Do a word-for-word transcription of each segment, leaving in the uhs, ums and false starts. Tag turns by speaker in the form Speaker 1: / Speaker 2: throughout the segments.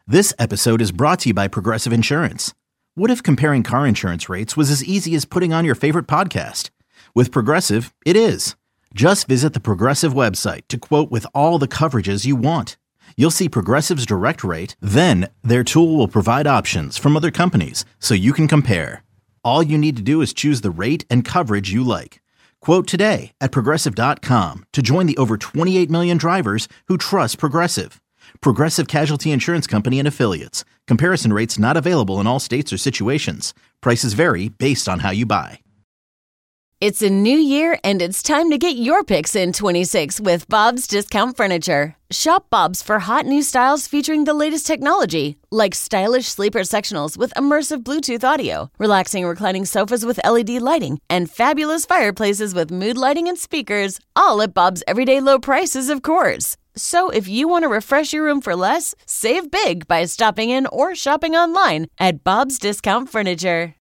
Speaker 1: This episode is brought to you by Progressive Insurance. What if comparing car insurance rates was as easy as putting on your favorite podcast? With Progressive, it is. Just visit the Progressive website to quote with all the coverages you want. You'll see Progressive's direct rate, then their tool will provide options from other companies so you can compare. All you need to do is choose the rate and coverage you like. Quote today at progressive dot com to join the over twenty-eight million drivers who trust Progressive. Progressive Casualty Insurance Company and Affiliates. Comparison rates not available in all states or situations. Prices vary based on how you buy.
Speaker 2: It's a new year, and it's time to get your picks in twenty-six with Bob's Discount Furniture. Shop Bob's for hot new styles featuring the latest technology, like stylish sleeper sectionals with immersive Bluetooth audio, relaxing reclining sofas with L E D lighting, and fabulous fireplaces with mood lighting and speakers, all at Bob's everyday low prices, of course. So if you want to refresh your room for less, save big by stopping in or shopping online at Bob's Discount Furniture.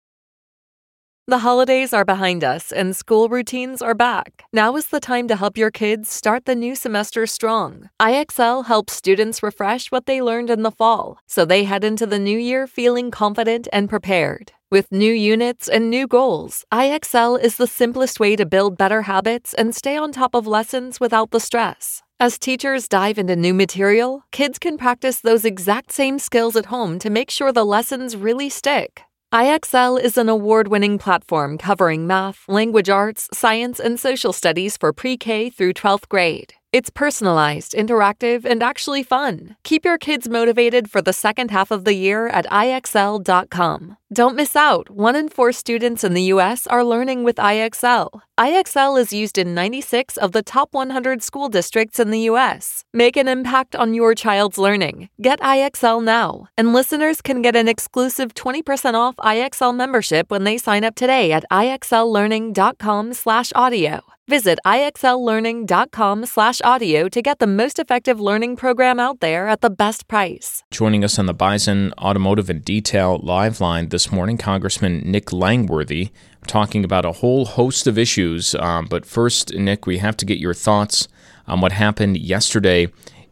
Speaker 3: The holidays are behind us and school routines are back. Now is the time to help your kids start the new semester strong. I X L helps students refresh what they learned in the fall, so they head into the new year feeling confident and prepared. With new units and new goals, I X L is the simplest way to build better habits and stay on top of lessons without the stress. As teachers dive into new material, kids can practice those exact same skills at home to make sure the lessons really stick. I X L is an award-winning platform covering math, language arts, science, and social studies for pre-K through twelfth grade. It's personalized, interactive, and actually fun. Keep your kids motivated for the second half of the year at I X L dot com. Don't miss out. One in four students in the U S are learning with I X L. I X L is used in ninety-six of the top one hundred school districts in the U S. Make an impact on your child's learning. Get I X L now. And listeners can get an exclusive twenty percent off I X L membership when they sign up today at I X L learning dot com slash audio. Visit I X L learning dot com slash audio to get the most effective learning program out there at the best price.
Speaker 4: Joining us on the Bison Automotive and Detail Live Line this morning, Congressman Nick Langworthy, talking about a whole host of issues. Um, but first, Nick, we have to get your thoughts on what happened yesterday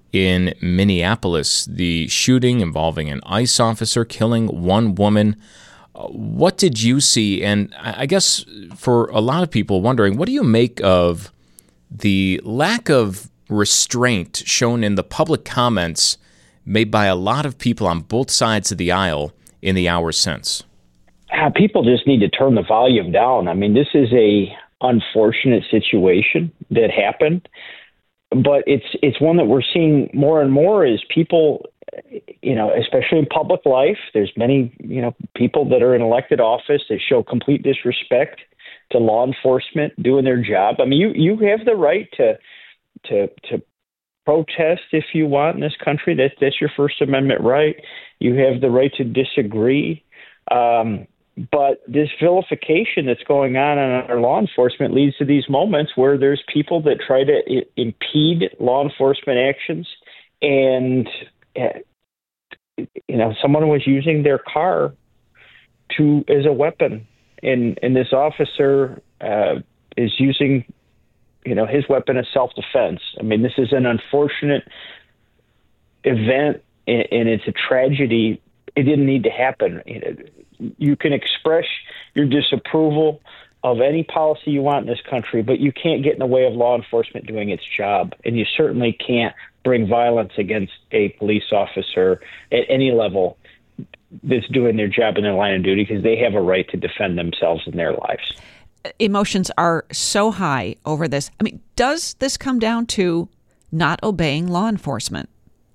Speaker 4: in Minneapolis, the shooting involving an ICE officer killing one woman. What did you see? And I guess for a lot of people wondering, what do you make of the lack of restraint shown in the public comments made by a lot of people on both sides of the aisle in the hours since?
Speaker 5: Uh, people just need to turn the volume down. I mean, this is a unfortunate situation that happened, but it's it's one that we're seeing more and more as people, you know, especially in public life, there's many, you know, people that are in elected office that show complete disrespect to law enforcement doing their job. I mean, you, you have the right to to to protest if you want in this country. That that's your First Amendment right. You have the right to disagree. Um, but this vilification that's going on in our law enforcement leads to these moments where there's people that try to I- impede law enforcement actions. And, uh, you know, someone was using their car to as a weapon. And, and this officer uh, is using, you know, his weapon as self-defense. I mean, this is an unfortunate event, and, and it's a tragedy. It didn't need to happen. You know, you can express your disapproval of any policy you want in this country, but you can't get in the way of law enforcement doing its job. And you certainly can't bring violence against a police officer at any level that's doing their job in their line of duty, because they have a right to defend themselves and their lives.
Speaker 6: Emotions are so high over this. I mean, does this come down to not obeying law enforcement?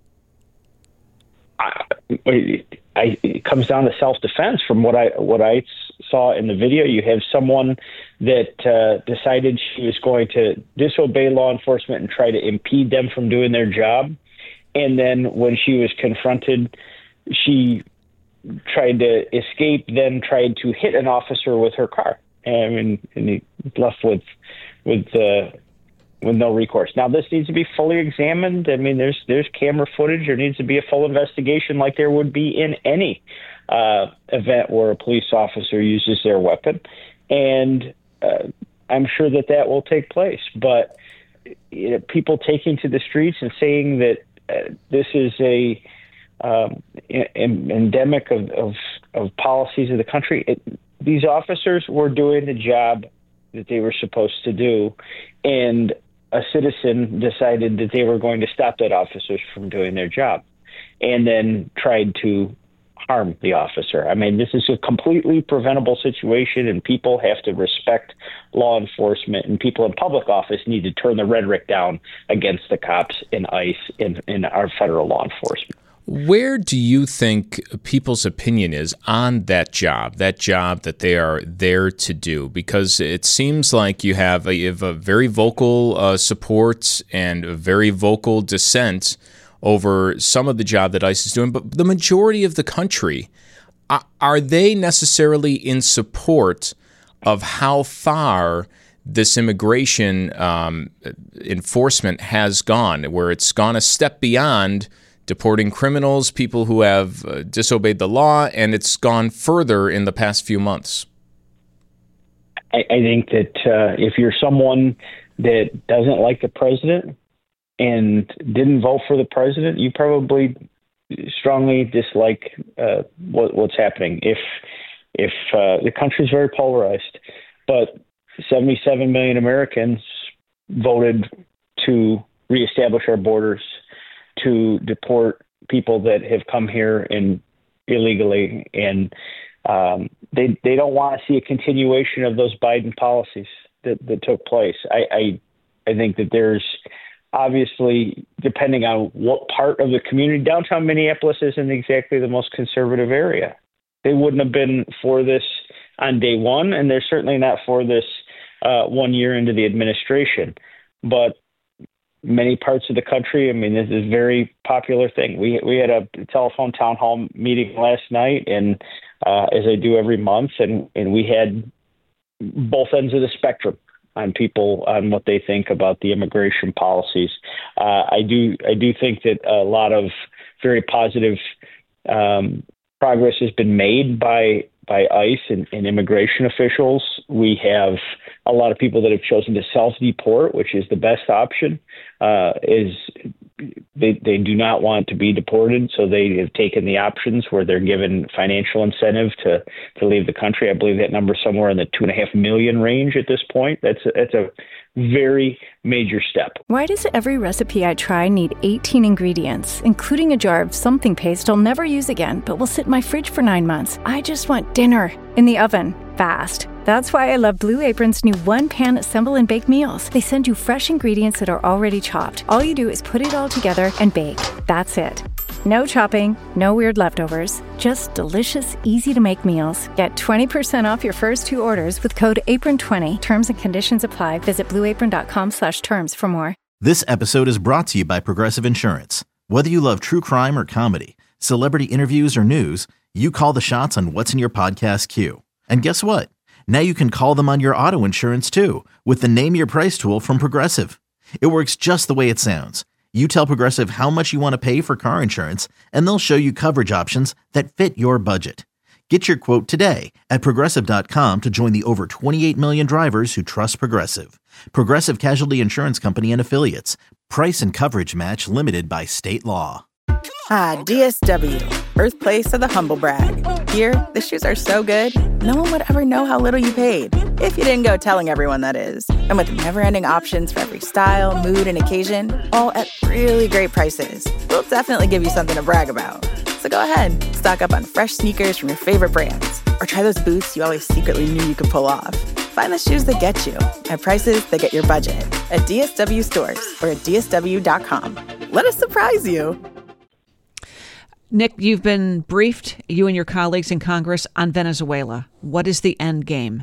Speaker 5: I, I, it comes down to self-defense. From what I what I saw in the video, you have someone that uh, decided she was going to disobey law enforcement and try to impede them from doing their job. And then when she was confronted, she tried to escape, then tried to hit an officer with her car. I mean, and he left with with uh, with no recourse. Now, this needs to be fully examined. I mean, there's there's camera footage. There needs to be a full investigation, like there would be in any uh, event where a police officer uses their weapon, and uh, I'm sure that that will take place. But you know, people taking to the streets and saying that uh, this is a um, en- endemic of, of, of policies of the country. It, these officers were doing the job that they were supposed to do, and a citizen decided that they were going to stop that officers from doing their job, and then tried to harm the officer. I mean, this is a completely preventable situation, and people have to respect law enforcement, and people in public office need to turn the rhetoric down against the cops and ICE and, and our federal law enforcement.
Speaker 4: Where do you think people's opinion is on that job, that job that they are there to do? Because it seems like you have a, you have a very vocal uh, support and a very vocal dissent over some of the job that ICE is doing, but the majority of the country, uh, are they necessarily in support of how far this immigration um, enforcement has gone, where it's gone a step beyond deporting criminals, people who have uh, disobeyed the law, and it's gone further in the past few months?
Speaker 5: I, I think that uh, if you're someone that doesn't like the president and didn't vote for the president, you probably strongly dislike uh, what, what's happening. If if uh, the country is very polarized, but seventy-seven million Americans voted to reestablish our borders, to deport people that have come here in illegally, and um, they they don't want to see a continuation of those Biden policies that, that took place. I, I I think that there's obviously, depending on what part of the community, downtown Minneapolis isn't exactly the most conservative area. They wouldn't have been for this on day one, and they're certainly not for this uh, one year into the administration. But many parts of the country, I mean, this is a very popular thing. We we had a telephone town hall meeting last night, and uh, as I do every month, and, and we had both ends of the spectrum on people on what they think about the immigration policies. Uh, I do I do think that a lot of very positive um, progress has been made by by ICE and, and immigration officials. We have a lot of people that have chosen to self-deport, which is the best option. Uh, is they they do not want to be deported, so they have taken the options where they're given financial incentive to, to leave the country. I believe that number is somewhere in the two and a half million range at this point. That's a, that's a very major step.
Speaker 7: Why does every recipe I try need eighteen ingredients, including a jar of something paste I'll never use again, but will sit in my fridge for nine months? I just want dinner in the oven, fast. That's why I love Blue Apron's new one-pan assemble and bake meals. They send you fresh ingredients that are already chopped. All you do is put it all together and bake. That's it. No chopping, no weird leftovers, just delicious, easy-to-make meals. Get twenty percent off your first two orders with code apron twenty. Terms and conditions apply. Visit blueapron.com slash terms for more.
Speaker 1: This episode is brought to you by Progressive Insurance. Whether you love true crime or comedy, celebrity interviews or news, you call the shots on what's in your podcast queue. And guess what? Now you can call them on your auto insurance too with the Name Your Price tool from Progressive. It works just the way it sounds. You tell Progressive how much you want to pay for car insurance, and they'll show you coverage options that fit your budget. Get your quote today at Progressive dot com to join the over twenty-eight million drivers who trust Progressive. Progressive Casualty Insurance Company and Affiliates. Price and coverage match limited by state law.
Speaker 8: Ah, D S W, birthplace of the humble brag. Here, the shoes are so good, no one would ever know how little you paid. If you didn't go telling everyone, that is. And with never-ending options for every style, mood, and occasion, all at really great prices, we'll definitely give you something to brag about. So go ahead, stock up on fresh sneakers from your favorite brands, or try those boots you always secretly knew you could pull off. Find the shoes that get you at prices that get your budget at D S W stores or at D S W dot com. Let us surprise you.
Speaker 6: Nick, you've been briefed, you and your colleagues in Congress, on Venezuela. What is the end game?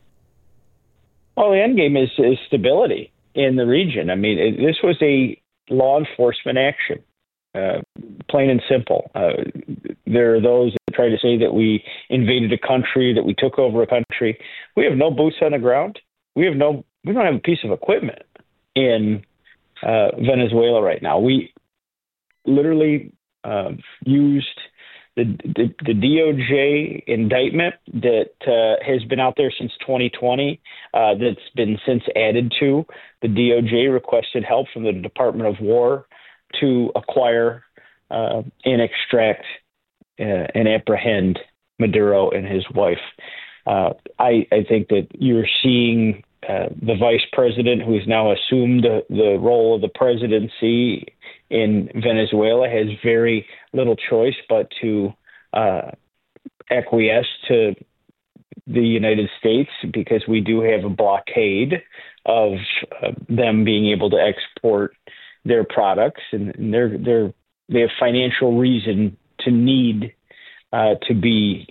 Speaker 5: Well, the end game is, is stability in the region. I mean, it, this was a law enforcement action, uh, plain and simple. Uh, there are those that try to say that we invaded a country, that we took over a country. We have no boots on the ground. We have no. We don't have a piece of equipment in uh, Venezuela right now. We literally uh, used the, the the D O J indictment that uh, has been out there since twenty twenty, uh, that's been since added to. The D O J requested help from the Department of War to acquire uh, and extract uh, and apprehend Maduro and his wife. Uh, I, I think that you're seeing uh, the vice president, who has now assumed the, the role of the presidency in Venezuela, has very little choice but to uh, acquiesce to the United States, because we do have a blockade of uh, them being able to export their products, and, and they're they're they have financial reason to need uh, to be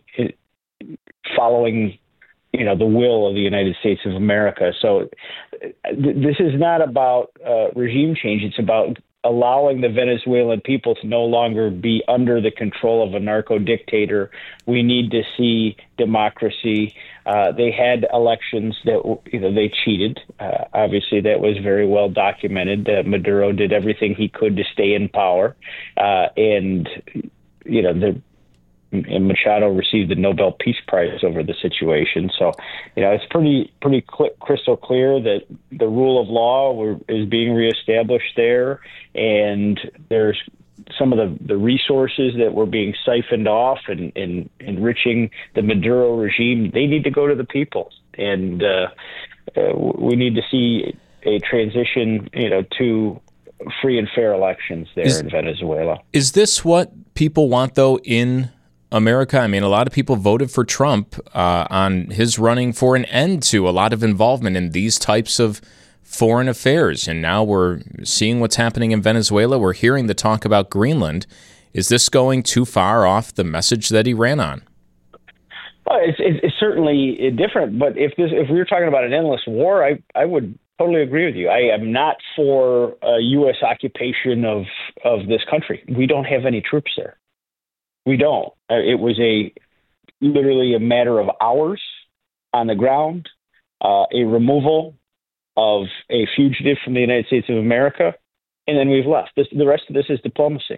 Speaker 5: following, you know, the will of the United States of America. So th- this is not about uh, regime change. It's about allowing the Venezuelan people to no longer be under the control of a narco dictator. We need to see democracy. Uh, they had elections that, you know, they cheated. Uh, obviously, that was very well documented. Uh, Maduro did everything he could to stay in power. Uh, and, you know, the and Machado received the Nobel Peace Prize over the situation. So, you know, it's pretty pretty cl- crystal clear that the rule of law were, is being reestablished there, and there's some of the, the resources that were being siphoned off and, and enriching the Maduro regime. They need to go to the people, and uh, uh, we need to see a transition, you know, to free and fair elections there is, in Venezuela.
Speaker 4: Is this what people want, though, in America? I mean, a lot of people voted for Trump uh, on his running for an end to a lot of involvement in these types of foreign affairs. And now we're seeing what's happening in Venezuela. We're hearing the talk about Greenland. Is this going too far off the message that he ran on?
Speaker 5: Well, it's, it's certainly different. But if this, if we were talking about an endless war, I, I would totally agree with you. I am not for a U S occupation of, of this country. We don't have any troops there. We don't. Uh, it was a literally a matter of hours on the ground, uh, a removal of a fugitive from the United States of America, and then we've left. This, the rest of this is diplomacy.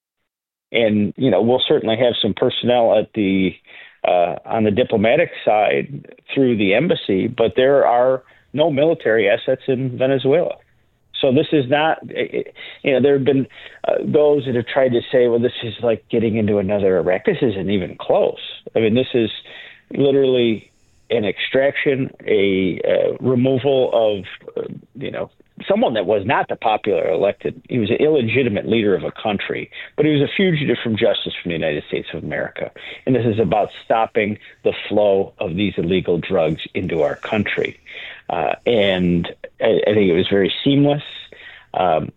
Speaker 5: And, you know, we'll certainly have some personnel at the uh, on the diplomatic side through the embassy, but there are no military assets in Venezuela. So this is not, you know, there have been uh, those that have tried to say, well, this is like getting into another Iraq. This isn't even close. I mean, this is literally an extraction, a uh, removal of, uh, you know, someone that was not the popular elected. He was an illegitimate leader of a country, but he was a fugitive from justice from the United States of America. And this is about stopping the flow of these illegal drugs into our country. Uh, and I, I think it was very seamless. Um,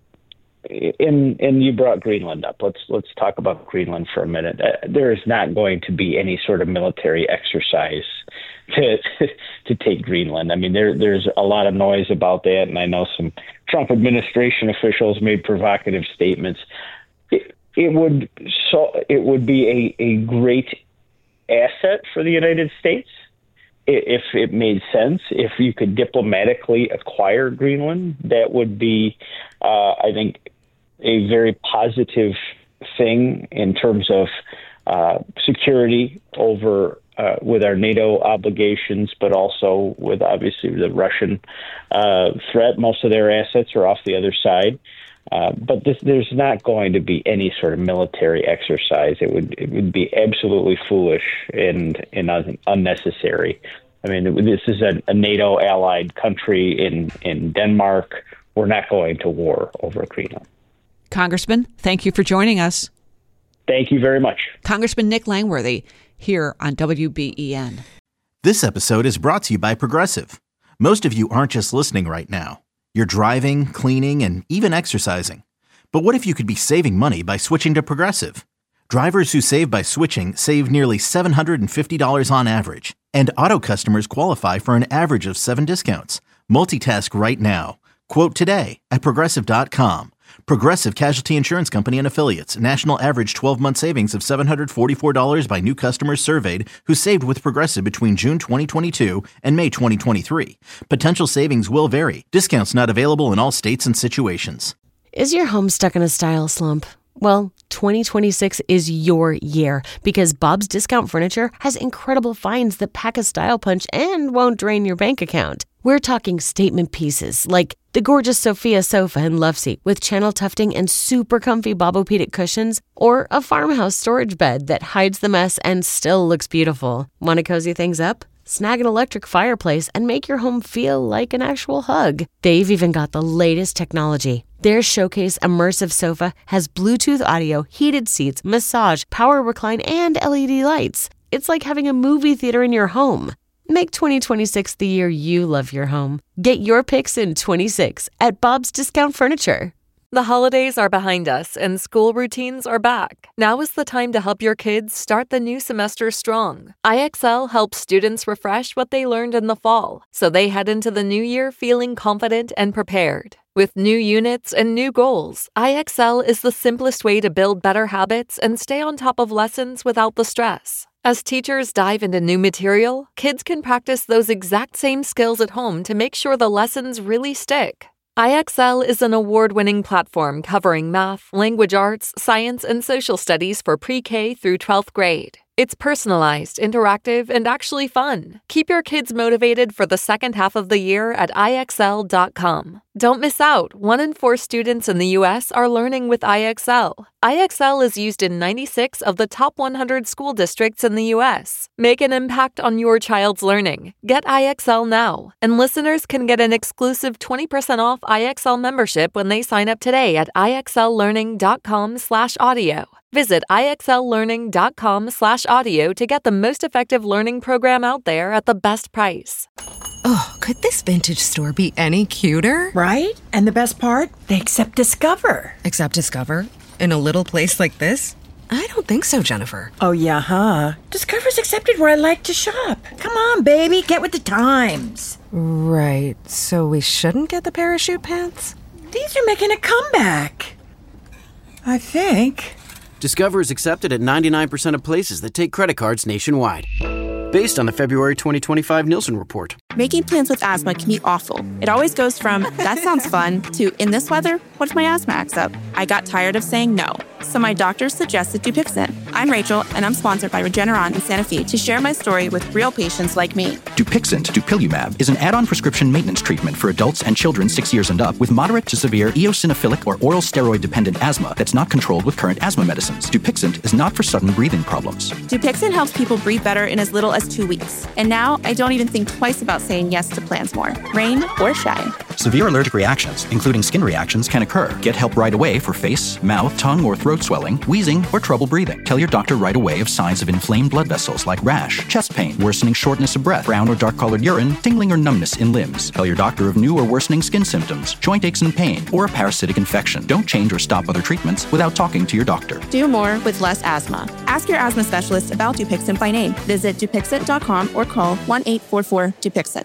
Speaker 5: and, and you brought Greenland up. Let's let's talk about Greenland for a minute. Uh, there is not going to be any sort of military exercise to to take Greenland. I mean, there there's a lot of noise about that, and I know some Trump administration officials made provocative statements. It, it would so it would be a, a great asset for the United States if it made sense. If you could diplomatically acquire Greenland, that would be, uh, I think, a very positive thing in terms of uh, security over uh, with our NATO obligations, but also with obviously the Russian uh, threat. Most of their assets are off the other side. Uh, but this, there's not going to be any sort of military exercise. It would it would be absolutely foolish and, and un- unnecessary. I mean, this is a, a NATO allied country in, in Denmark. We're not going to war over Greenland.
Speaker 6: Congressman, thank you for joining us.
Speaker 5: Thank you very much.
Speaker 6: Congressman Nick Langworthy here on W B E N.
Speaker 1: This episode is brought to you by Progressive. Most of you aren't just listening right now. You're driving, cleaning, and even exercising. But what if you could be saving money by switching to Progressive? Drivers who save by switching save nearly seven hundred fifty dollars on average. And auto customers qualify for an average of seven discounts. Multitask right now. Quote today at Progressive dot com. Progressive Casualty Insurance Company and Affiliates. National average twelve-month savings of seven hundred forty-four dollars by new customers surveyed who saved with Progressive between June twenty twenty-two and May twenty twenty-three. Potential savings will vary. Discounts not available in all states and situations.
Speaker 2: Is your home stuck in a style slump? Well, twenty twenty-six is your year because Bob's Discount Furniture has incredible finds that pack a style punch and won't drain your bank account. We're talking statement pieces like the gorgeous Sophia sofa and love seat with channel tufting and super comfy Bobopedic cushions, or a farmhouse storage bed that hides the mess and still looks beautiful. Want to cozy things up? Snag an electric fireplace and make your home feel like an actual hug. They've even got the latest technology. Their Showcase Immersive Sofa has Bluetooth audio, heated seats, massage, power recline, and L E D lights. It's like having a movie theater in your home. Make twenty twenty-six the year you love your home. Get your picks in twenty-six at Bob's Discount Furniture.
Speaker 3: The holidays are behind us and school routines are back. Now is the time to help your kids start the new semester strong. I X L helps students refresh what they learned in the fall, so they head into the new year feeling confident and prepared. With new units and new goals, I X L is the simplest way to build better habits and stay on top of lessons without the stress. As teachers dive into new material, kids can practice those exact same skills at home to make sure the lessons really stick. I X L is an award-winning platform covering math, language arts, science, and social studies for pre-K through twelfth grade. It's personalized, interactive, and actually fun. Keep your kids motivated for the second half of the year at I X L dot com. Don't miss out. One in four students in the U S are learning with I X L. I X L is used in ninety-six of the top one hundred school districts in the U S. Make an impact on your child's learning. Get I X L now. And listeners can get an exclusive twenty percent off I X L membership when they sign up today at I X L learning dot com slash audio. Visit I X L learning dot com slash audio to get the most effective learning program out there at the best price.
Speaker 9: Oh, could this vintage store be any cuter?
Speaker 10: Right? And the best part? They accept Discover.
Speaker 9: Accept Discover? In a little place like this? I don't think so, Jennifer.
Speaker 10: Oh, yeah, huh? Discover's accepted where I like to shop. Come on, baby, get with the times.
Speaker 9: Right, so we shouldn't get the parachute pants?
Speaker 10: These are making a comeback. I think.
Speaker 11: Discover is accepted at ninety-nine percent of places that take credit cards nationwide. Based on the February twenty twenty-five Nielsen report.
Speaker 8: Making plans with asthma can be awful. It always goes from, that sounds fun, to, in this weather, what if my asthma acts up? I got tired of saying no. So my doctor suggested Dupixent. I'm Rachel, and I'm sponsored by Regeneron in Santa Fe to share my story with real patients like me.
Speaker 12: Dupixent, dupilumab, is an add-on prescription maintenance treatment for adults and children six years and up with moderate to severe eosinophilic or oral steroid-dependent asthma that's not controlled with current asthma medicines. Dupixent is not for sudden breathing problems.
Speaker 8: Dupixent helps people breathe better in as little as two weeks. And now I don't even think twice about saying yes to plans more, rain or shine.
Speaker 12: Severe allergic reactions, including skin reactions, can occur. Get help right away for face, mouth, tongue, or throat swelling, wheezing, or trouble breathing. Tell your doctor right away of signs of inflamed blood vessels like rash, chest pain, worsening shortness of breath, brown or dark-colored urine, tingling or numbness in limbs. Tell your doctor of new or worsening skin symptoms, joint aches and pain, or a parasitic infection. Don't change or stop other treatments without talking to your doctor.
Speaker 8: Do more with less asthma. Ask your asthma specialist about Dupixent by name. Visit Dupixent dot com or call one eight four four Dupixent.